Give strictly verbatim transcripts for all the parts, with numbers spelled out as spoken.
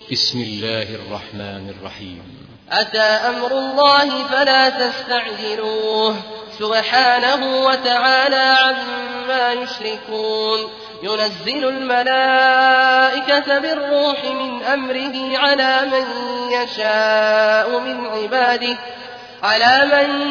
بسم الله الرحمن الرحيم. أتى أمر الله فلا تستعجلوه سبحانه وتعالى عما يشركون. ينزل الملائكة بالروح من أمره على من يشاء من عباده على من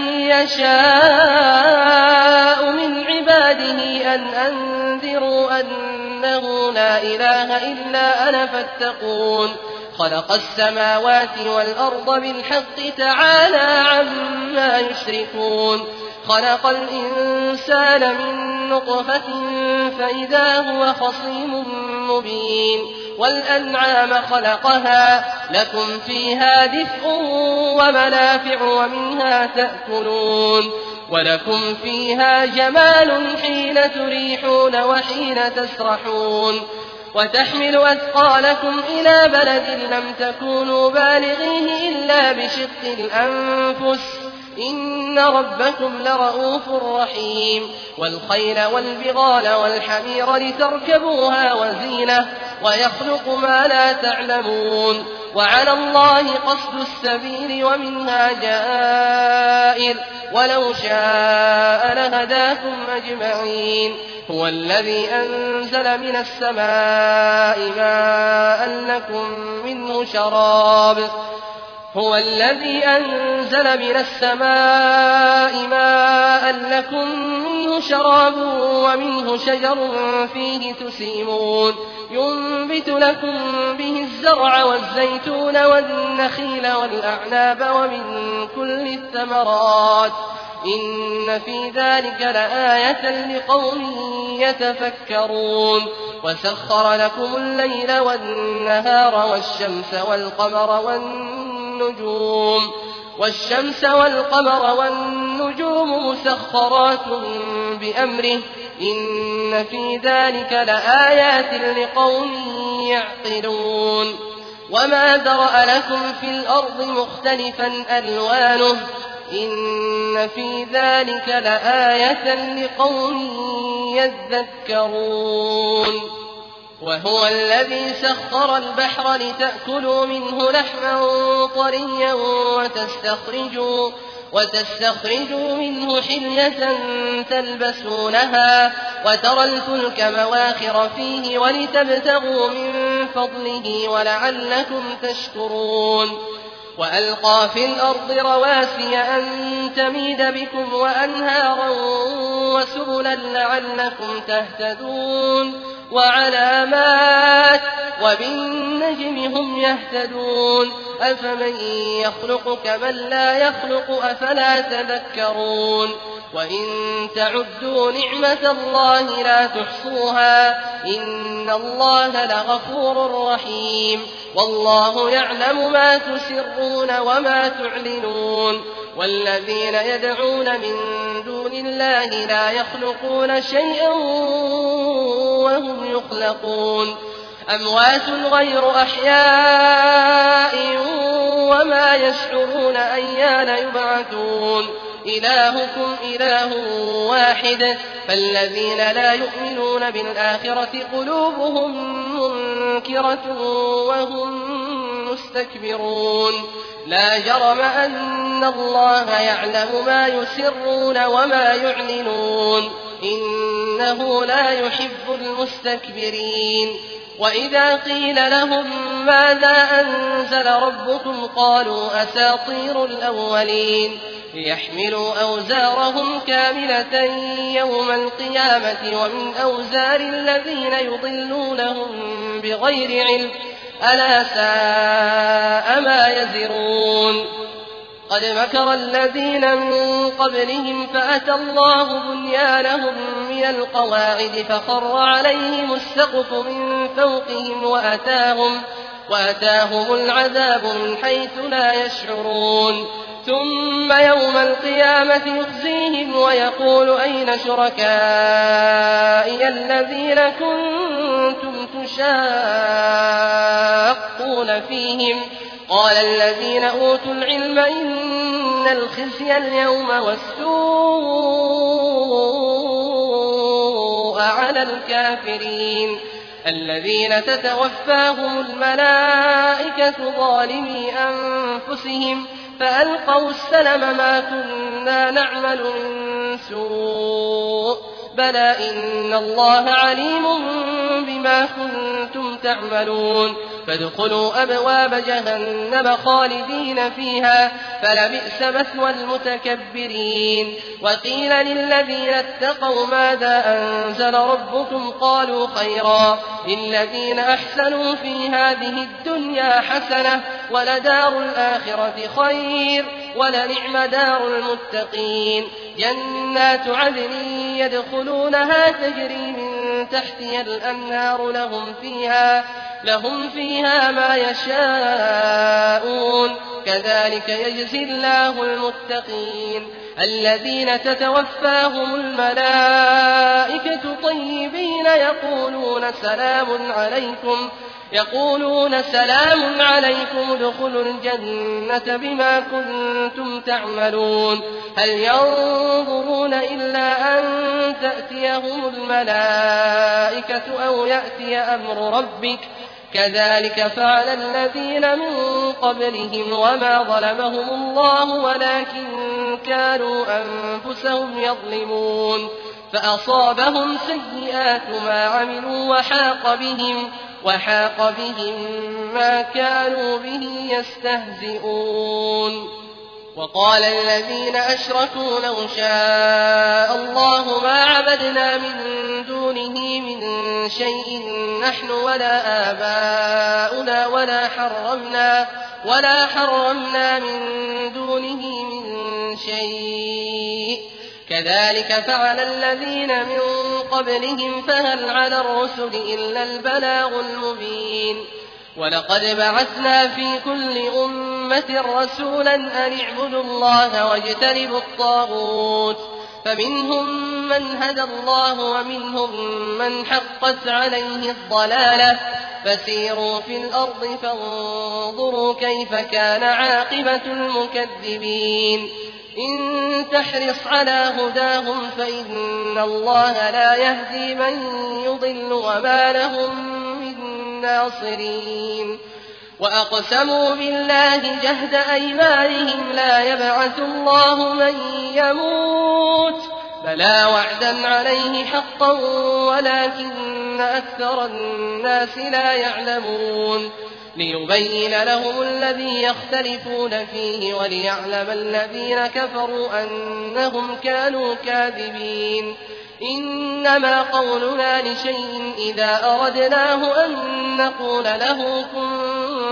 يشاء من عباده أن أنذروا أنه لا إله إلا أنا فاتقون. خلق السماوات والأرض بالحق تعالى عما يشركون. خلق الإنسان من نطفة فإذا هو خصيم مبين. والأنعام خلقها لكم فيها دفء ومنافع ومنها تأكلون ولكم فيها جمال حين تريحون وحين تسرحون. وتحمل أثقالكم إلى بلد لم تكونوا بالغيه إلا بشق الأنفس إن ربكم لرءوف رحيم. والخيل والبغال والحمير لتركبوها وزينة ويخلق ما لا تعلمون. وعلى الله قصد السبيل ومنها جائر ولو شاء لهداكم أجمعين. هو الذي أنزل من السماء ماء لكم منه شراب هو الذي أنزل من السماء ماء لكم منه شراب ومنه شجر فيه تسيمون. ينبت لكم به الزرع والزيتون والنخيل والأعناب ومن كل الثمرات إن في ذلك لآية لقوم يتفكرون. وسخر لكم الليل والنهار والشمس والقمر والنجوم والشمس والقمر والنجوم مسخرات بأمره إن في ذلك لآيات لقوم يعقلون. وما ذرأ لكم في الأرض مختلفا ألوانه إن في ذلك لآية لقوم يذكرون. وهو الذي سخر البحر لتأكلوا منه لحما طريا وتستخرجوا, وتستخرجوا منه حلية تلبسونها وترى الفلك مواخر فيه ولتبتغوا من فضله ولعلكم تشكرون. وألقى في الأرض رواسي أن تميد بكم وأنهارا وسبلا لعلكم تهتدون. وعلامات وبالنجم هم يهتدون. أفمن يخلق كمن لا يخلق أفلا تذكرون. وإن تعدوا نعمة الله لا تحصوها إن الله لغفور رحيم. والله يعلم ما تسرون وما تعلنون. والذين يدعون من دون الله لا يخلقون شيئا وهم يخلقون أموات غير أحياء وما يشعرون أيان يبعثون. إلهكم إله واحد فالذين لا يؤمنون بالآخرة قلوبهم منكرة وهم مستكبرون. لا جرم أن الله يعلم ما يسرون وما يعلنون إنه لا يحب المستكبرين. وإذا قيل لهم ماذا أنزل ربكم قالوا أساطير الأولين ليحملوا أوزارهم كاملة يوم القيامة ومن أوزار الذين يضلونهم بغير علم ألا ساء ما يزرون. قد مكر الذين من قبلهم فأتى الله بنيانهم من القواعد فخر عليهم السقف من فوقهم وأتاهم, وأتاهم العذاب من حيث لا يشعرون. ثم يوم القيامة يخزيهم ويقول أين شركائي الذين كنتم تشاقون فيهم قال الذين أوتوا العلم إن الخزي اليوم والسوء على الكافرين الذين تتوفاهم الملائكة ظالمي أنفسهم فألقوا السلم ما كنا نعمل من سوء بلى إن الله عليم بما كنتم تعملون فادخلوا أبواب جهنم خالدين فيها فلبئس مثوى المتكبرين وقيل للذين اتقوا ماذا أنزل ربكم قالوا خيرا للذين أحسنوا في هذه الدنيا حسنة ولدار الآخرة خير ولنعم دار المتقين جنات عدن يدخلونها تجري من تحتها الأنهار لهم فيها لهم فيها ما يشاءون كذلك يجزي الله المتقين الذين تتوفاهم الملائكة طيبين يقولون سلام عليكم يقولون سلام عليكم ادخلوا الجنة بما كنتم تعملون هل ينظرون إلا أن تأتيهم الملائكة أو يأتي أمر ربك كذلك فعل الذين من قبلهم وما ظلمهم الله ولكن كانوا أنفسهم يظلمون فأصابهم سيئات ما عملوا وحاق بهم وحاق بهم ما كانوا به يستهزئون وقال الذين أشركوا لو شاء الله ما عبدنا من دونه من شيء نحن ولا آباؤنا ولا حرمنا ولا حرمنا من دونه من شيء كذلك فعل الذين من قبلهم فهل على الرسل إلا البلاغ المبين ولقد بعثنا في كل أمة رسولا أن اعبدوا الله واجتنبوا الطاغوت فمنهم من هدى الله ومنهم من حقت عليه الضلالة فسيروا في الأرض فانظروا كيف كان عاقبة المكذبين إن تحرص على هداهم فإن الله لا يهدي من يضل وما لهم من ناصرين وأقسموا بالله جهد أيمانهم لا يبعث الله من يموت بلى وعدا عليه حقا ولكن أكثر الناس لا يعلمون ليبين لهم الذي يختلفون فيه وليعلم الذين كفروا أنهم كانوا كاذبين إنما قولنا لشيء إذا أردناه أن نقول له كن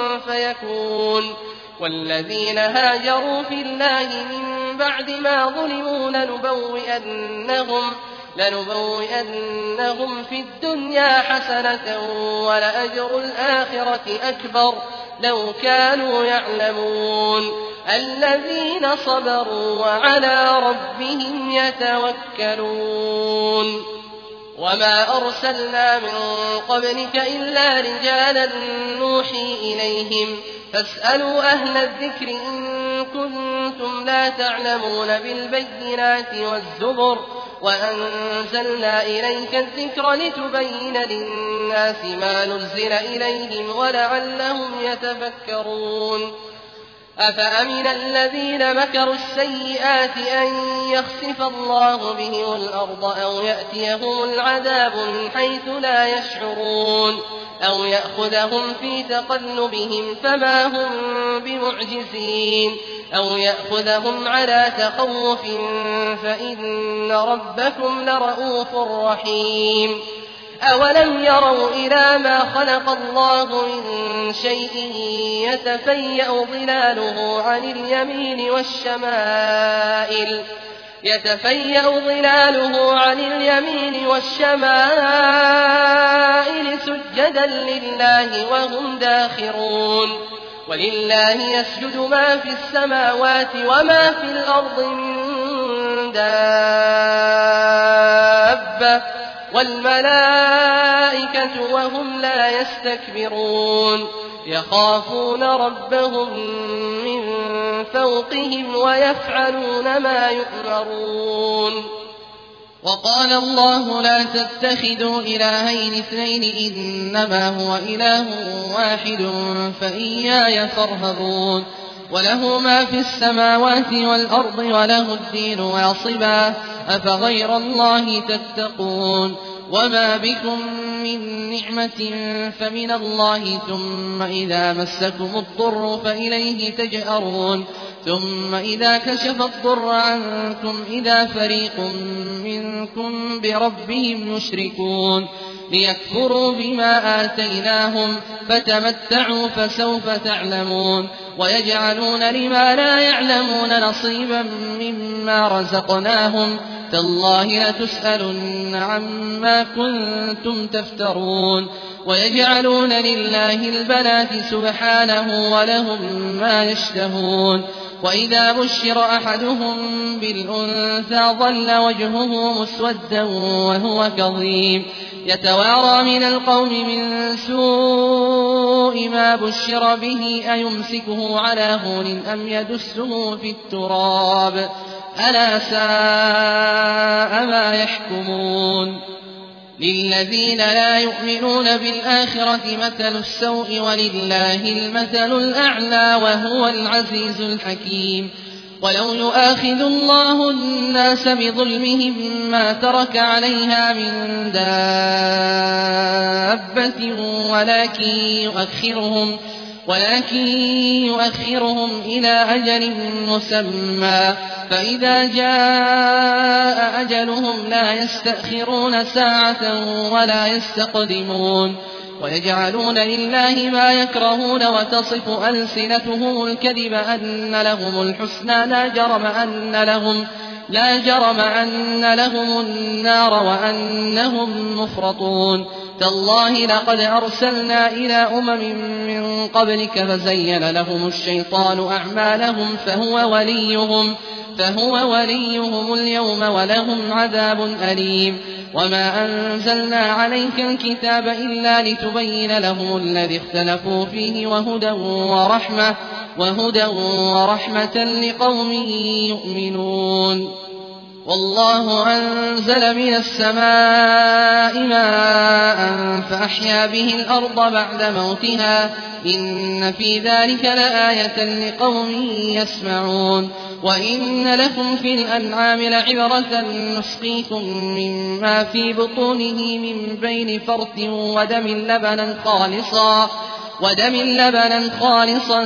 فيكون والذين هاجروا في الله من بعد ما ظلموا لنبوئنهم لنبوئنهم في الدنيا حسنة ولأجر الآخرة أكبر لو كانوا يعلمون الذين صبروا وعلى ربهم يتوكلون وما أرسلنا من قبلك إلا رجالا نوحي إليهم فاسألوا أهل الذكر إن كنتم لا تعلمون بالبينات والزبر وأنزلنا إليك الذكر لتبين للناس ما نزل إليهم ولعلهم يتفكرون أفأمن الذين مكروا السيئات أن يخسف الله بهم الأرض أو يأتيهم العذاب من حيث لا يشعرون أو يأخذهم في تقلبهم فما هم بمعجزين أو يأخذهم على تخوف فإن ربكم لرءوف رحيم أولم يروا إلى ما خلق الله من شيء يتفيأ ظلاله عن اليمين والشمائل يتفيأ ظلاله عن اليمين والشمائل سجدا لله وهم داخرون ولله يسجد ما في السماوات وما في الأرض من دابة والملائكة وهم لا يستكبرون يخافون ربهم من فوقهم ويفعلون ما يؤمرون وقال الله لا تتخذوا إلهين اثنين إنما هو إله واحد فإياي فارهبون وله ما في السماوات والأرض وله الدين واصبا أفغير الله تتقون وما بكم من نعمة فمن الله ثم إذا مسكم الضر فإليه تجأرون ثم إذا كشف الضر عنكم إذا فريق منكم بربهم يشركون ليكفروا بما آتيناهم فتمتعوا فسوف تعلمون ويجعلون لما لا يعلمون نصيبا مما رزقناهم تالله لتسألن عما كنتم تفترون ويجعلون لله البنات سبحانه ولهم ما يشتهون وإذا بشر أحدهم بالأنثى ظل وجهه مسودا وهو كظيم يتوارى من القوم من سوء ما بشر به أيمسكه على هون أم يدسه في التراب ألا ساء ما يحكمون للذين لا يؤمنون بالآخرة مثل السوء ولله المثل الأعلى وهو العزيز الحكيم ولو يؤاخذ الله الناس بظلمهم ما ترك عليها من دابة ولكن يؤخرهم ولكن يؤخرهم إلى أجل مسمى فإذا جاء أجلهم لا يستأخرون ساعة ولا يستقدمون ويجعلون لله ما يكرهون وتصف ألسنتهم الكذب أن لهم الحسنى لا جرم أن لهم لا جرم أن لهم النار وأنهم مفرطون تالله لقد أرسلنا إلى أمم من قبلك فزين لهم الشيطان أعمالهم فهو وليهم فهو وليهم اليوم ولهم عذاب أليم وما أنزلنا عليك الكتاب إلا لتبين لهم الذي اختلفوا فيه وهدى ورحمة وهدى ورحمة لقوم يؤمنون والله أنزل من السماء ماء فأحيا به الأرض بعد موتها إن في ذلك لآية لقوم يسمعون وإن لكم في الأنعام لعبرة نسقيكم مما في بطونه من بين فرث ودم لبنا خالصا ودم لبنا خالصا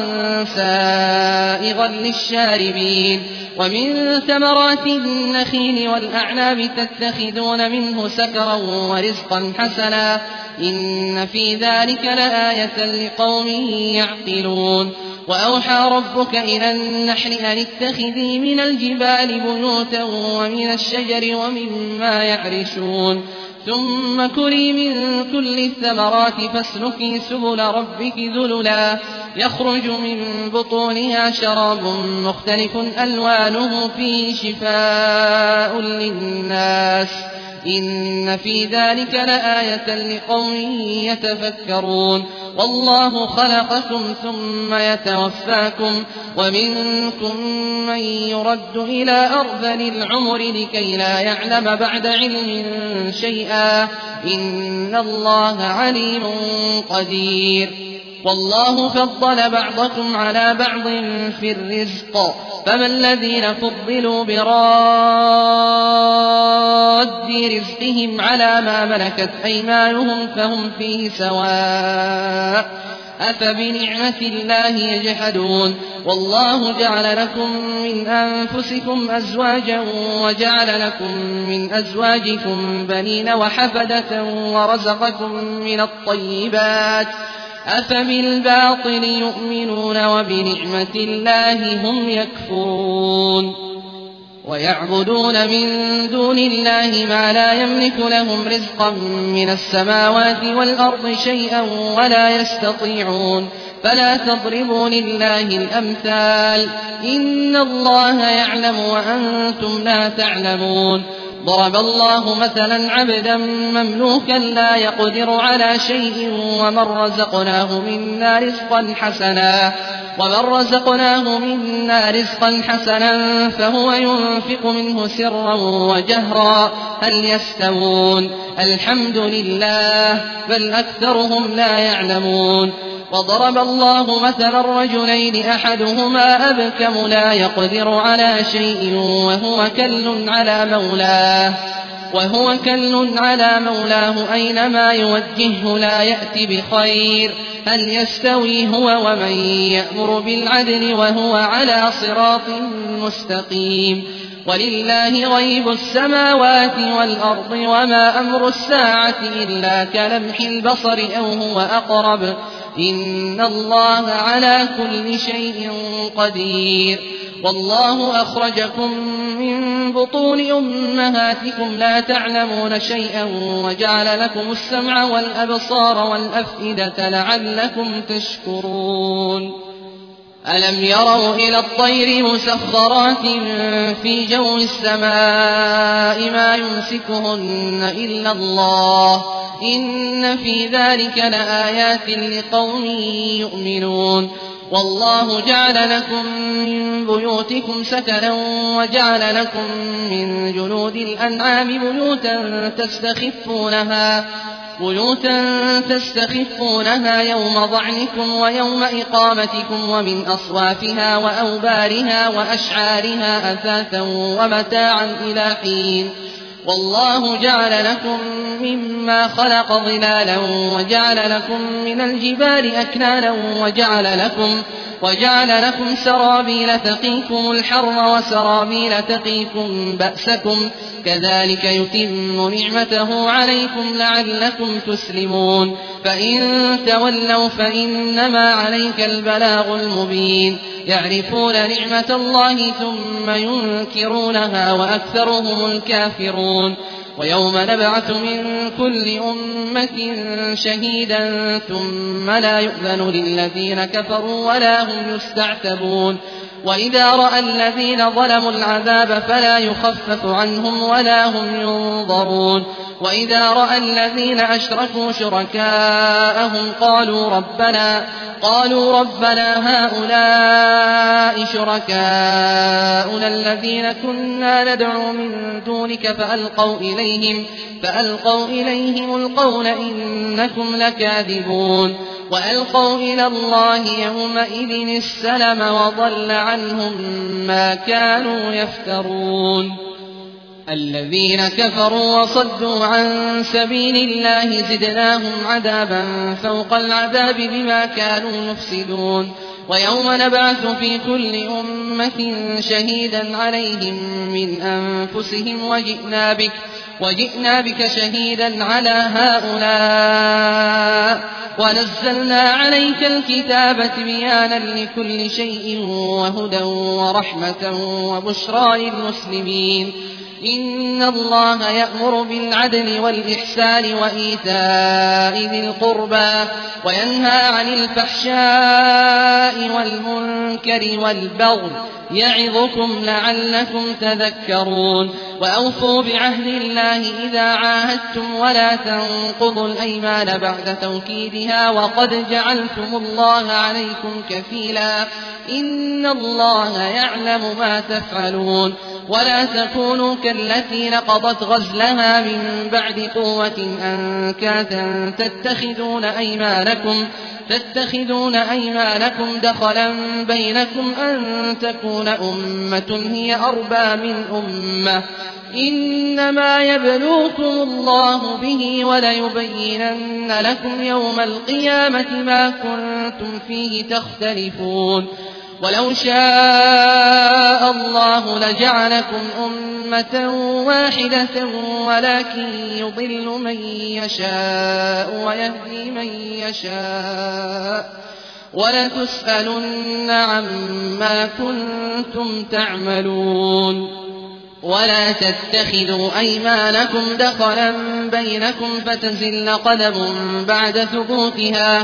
سائغا للشاربين ومن ثمرات النخيل والأعناب تتخذون منه سكرا ورزقا حسنا إن في ذلك لآية لقوم يعقلون وأوحى ربك إلى النحل أن اتخذي من الجبال بيوتا ومن الشجر ومما يعرشون ثم كلي من كل الثمرات فاسلكي سبل ربك ذللا يخرج من بطونها شراب مختلف ألوانه فيه شفاء للناس إن في ذلك لآية لقوم يتفكرون والله خلقكم ثم يتوفاكم ومنكم من يرد إلى أرذل العمر لكي لا يعلم بعد علم شيئا إن الله عليم قدير والله فضل بعضكم على بعض في الرزق فما الذين فضلوا براد رزقهم على ما ملكت أيمانهم فهم فيه سواء أفبنعمة الله يجحدون والله جعل لكم من أنفسكم أزواجا وجعل لكم من أزواجكم بنين وحفدة ورزقكم من الطيبات أفبالباطل يؤمنون وبنعمة الله هم يكفرون ويعبدون من دون الله ما لا يملك لهم رزقا من السماوات والأرض شيئا ولا يستطيعون فلا تضربوا لله الأمثال إن الله يعلم وأنتم لا تعلمون ضرب الله مثلا عبدا مملوكا لا يقدر على شيء ومن رزقناه منا رزقا حسنا ومن رزقناه منا رزقا حسنا فهو ينفق منه سرا وجهرا هل يستوون الحمد لله بل أكثرهم لا يعلمون وضرب الله مثلا رجلين أحدهما أبكم لا يقدر على شيء وهو كل على مولاه وهو كل على مولاه أينما يوجهه لا يأتي بخير هل يستوي هو ومن يأمر بالعدل وهو على صراط مستقيم ولله غيب السماوات والأرض وما أمر الساعة إلا كلمح البصر أو هو أقرب إن الله على كل شيء قدير والله أخرجكم من بطون أمهاتكم لا تعلمون شيئا وجعل لكم السمع والأبصار والأفئدة لعلكم تشكرون ألم يروا إلى الطير مسخرات في جو السماء ما يمسكهن إلا الله إن في ذلك لآيات لقوم يؤمنون والله جعل لكم من بيوتكم سكنا وجعل لكم من جلود الأنعام بيوتا تستخفونها بيوتا تستخفونها يوم ضعنكم ويوم إقامتكم ومن أصوافها وأوبارها وأشعارها أثاثا ومتاعا إلى حين والله جعل لكم مما خلق ظلالا وجعل لكم من الجبال أكنانا وجعل لكم وجعل لكم سرابيل تقيكم الحر وسرابيل تقيكم بأسكم كذلك يتم نعمته عليكم لعلكم تسلمون فإن تولوا فإنما عليك البلاغ المبين يعرفون نعمة الله ثم ينكرونها وأكثرهم الكافرون ويوم نبعث من كل أمة شهيدا ثم لا يؤذن للذين كفروا ولا هم يستعتبون وإذا رأى الذين ظلموا العذاب فلا يخفف عنهم ولا هم ينظرون وإذا رأى الذين أشركوا شركاءهم قالوا ربنا قالوا ربنا هؤلاء شركاؤنا الذين كنا ندعو من دونك فألقوا إليهم فألقوا إليهم القول إنكم لكاذبون وألقوا إلى الله يومئذ السلم وضل عنهم ما كانوا يفترون الذين كفروا وصدوا عن سبيل الله زدناهم عذابا فوق العذاب بما كانوا يفسدون ويوم نبعث في كل أمة شهيدا عليهم من أنفسهم وجئنا بك وجئنا بك شهيدا على هؤلاء ونزلنا عليك الكتاب بيانا لكل شيء وهدى ورحمة وبشرى للمسلمين إن الله يأمر بالعدل والإحسان وإيتاء ذي القربى وينهى عن الفحشاء والمنكر والبغي يعظكم لعلكم تذكرون وأوفوا بعهد الله إذا عاهدتم ولا تنقضوا الأيمان بعد توكيدها وقد جعلتم الله عليكم كفيلا إن الله يعلم ما تفعلون ولا تكونوا كالتي نقضت غزلها من بعد قوة أنكاثا تتخذون أيمانكم تتخذون أيمانكم دخلا بينكم أن تكون أمة هي أربى من أمة إنما يبلوكم الله به وليبينن لكم يوم القيامة ما كنتم فيه تختلفون ولو شاء الله لجعلكم أمة واحدة ولكن يضل من يشاء ويهدي من يشاء ولتسألن عما كنتم تعملون ولا تتخذوا أيمانكم دخلا بينكم فتزل قدم بعد ثبوتها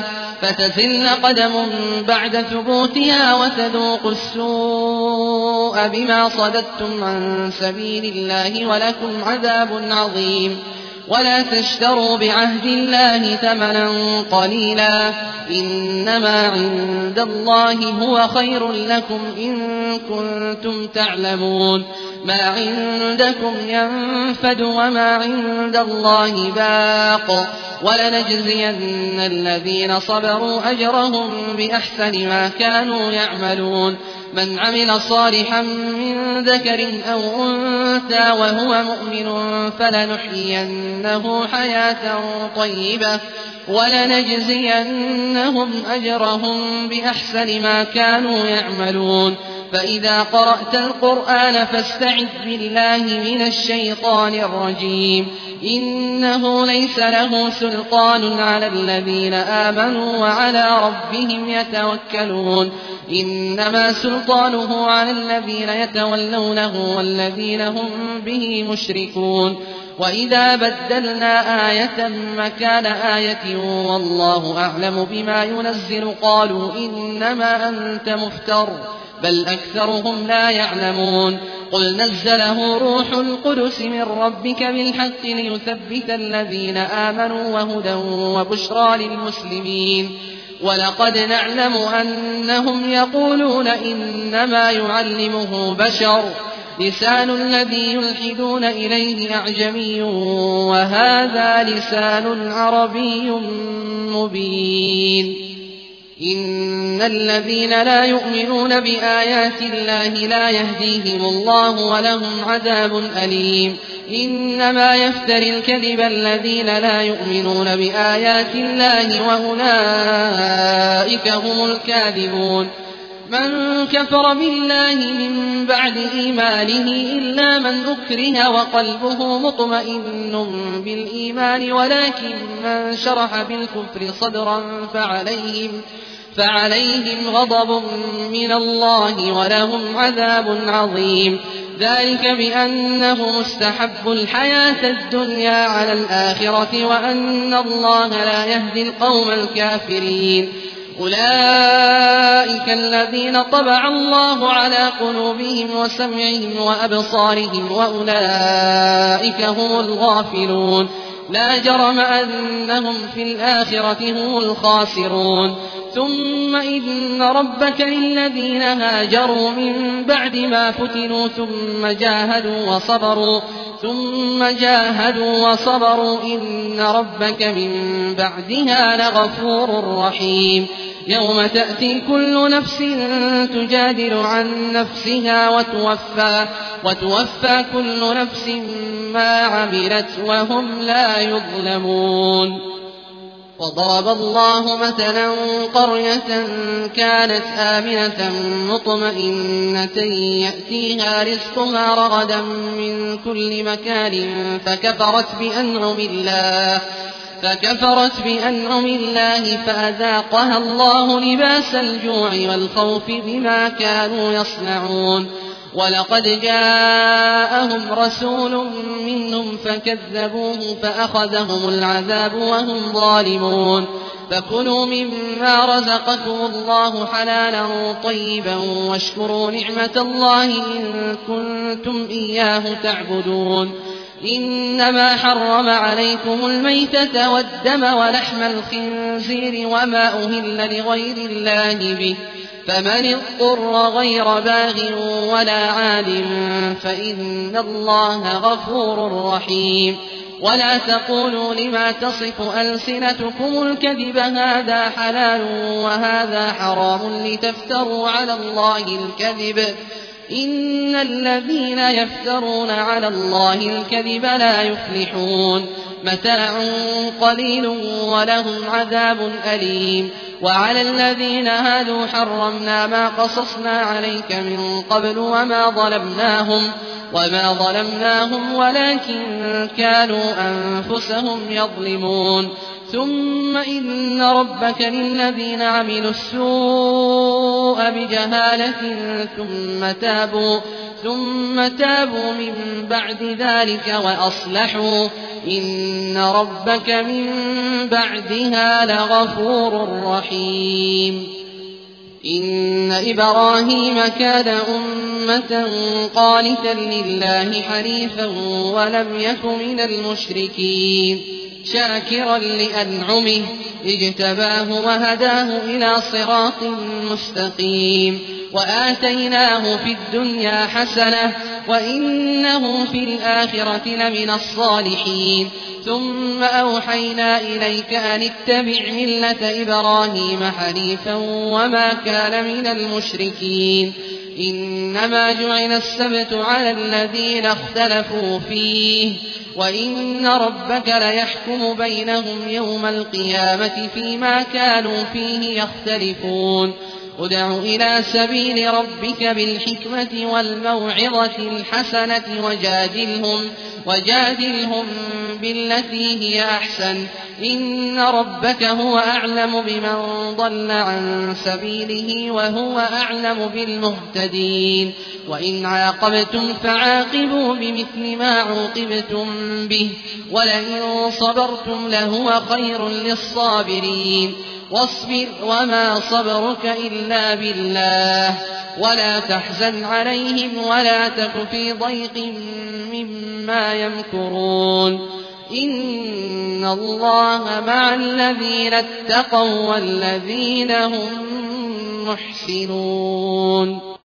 فتزل قدم بعد ثبوتها وتذوقوا السوء بما صددتم عن سبيل الله ولكم عذاب عظيم. ولا تشتروا بعهد الله ثمنا قليلا إنما عند الله هو خير لكم إن كنتم تعلمون. ما عندكم ينفد وما عند الله باق ولنجزين الذين صبروا أجرهم بأحسن ما كانوا يعملون. من عمل صالحا من ذكر أو أنثى وهو مؤمن فلنحيينه حياة طيبة ولنجزينهم أجرهم بأحسن ما كانوا يعملون. فإذا قرأت القرآن فاستعذ بالله من الشيطان الرجيم إنه ليس له سلطان على الذين آمنوا وعلى ربهم يتوكلون. إنما سلطانه على الذين يتولونه والذين هم به مشركون. وإذا بدلنا آية مكان آية والله أعلم بما ينزل قالوا إنما أنت مفتر بل أكثرهم لا يعلمون. قل نزله روح القدس من ربك بالحق ليثبت الذين آمنوا وهدى وبشرى للمسلمين. ولقد نعلم أنهم يقولون إنما يعلمه بشر لسان الذي يلحدون إليه أعجمي وهذا لسان عربي مبين. إن الذين لا يؤمنون بآيات الله لا يهديهم الله ولهم عذاب أليم. إنما يفتري الكذب الذين لا يؤمنون بآيات الله وأولئك هم الكاذبون. من كفر بالله من بعد إيمانه إلا من أكره وقلبه مطمئن بالإيمان ولكن من شرح بالكفر صدرا فعليهم فعليهم غضب من الله ولهم عذاب عظيم. ذلك بأنه مستحب الحياة الدنيا على الآخرة وأن الله لا يهدي القوم الكافرين. أولئك الذين طبع الله على قلوبهم وسمعهم وأبصارهم وأولئك هم الغافلون. لا جرم أنهم في الآخرة هم الخاسرون. ثم إن ربك للذين هاجروا من بعد ما فتنوا ثم جاهدوا وصبروا ثم جاهدوا وصبروا إن ربك من بعدها لغفور رحيم. يوم تأتي كل نفس تجادل عن نفسها وتوفى, وتوفى كل نفس ما عملت وهم لا يظلمون. وضرب الله مثلا قرية كانت آمنة مطمئنة يأتيها رزقها رغدا من كل مكان فكفرت بأنعم الله فكفرت بأنعم الله فأذاقها الله لباس الجوع والخوف بما كانوا يصنعون. ولقد جاءهم رسول منهم فكذبوه فأخذهم العذاب وهم ظالمون. فكلوا مما رزقكم الله حلالا طيبا واشكروا نعمة الله إن كنتم إياه تعبدون. إنما حرم عليكم الميتة والدم ولحم الخنزير وما أهل لغير الله به فمن اضطر غير باغ ولا عاد فإن الله غفور رحيم. ولا تقولوا لما تصف ألسنتكم الكذب هذا حلال وهذا حرام لتفتروا على الله الكذب إن الذين يفترون على الله الكذب لا يفلحون. متاع قليل ولهم عذاب أليم. وعلى الذين هادوا حرمنا ما قصصنا عليك من قبل وما ظلمناهم وما ظلمناهم ولكن كانوا أنفسهم يظلمون. ثم إن ربك للذين عملوا السوء بجهالة ثم تابوا ثم تابوا من بعد ذلك وأصلحوا إن ربك من بعدها لغفور رحيم إن إبراهيم كان أمة قانتا لله حنيفا ولم يك من المشركين شاكرا لأنعمه اجتباه وهداه إلى صراط مستقيم وآتيناه في الدنيا حسنة وإنه في الآخرة لمن الصالحين ثم أوحينا إليك أن اتبع ملة إبراهيم حنيفا وما كان من المشركين إنما جعل السبت على الذين اختلفوا فيه وإن ربك ليحكم بينهم يوم القيامة فيما كانوا فيه يختلفون ادع إلى سبيل ربك بالحكمة والموعظة الحسنة وجادلهم, وجادلهم بالتي هي أحسن إن ربك هو أعلم بمن ضل عن سبيله وهو أعلم بالمهتدين وإن عاقبتم فعاقبوا بمثل ما عوقبتم به ولئن صبرتم لهو خير للصابرين واصبر وما صبرك إلا بالله ولا تحزن عليهم ولا تك في ضيق مما يمكرون إن الله مع الذين اتقوا والذين هم محسنون.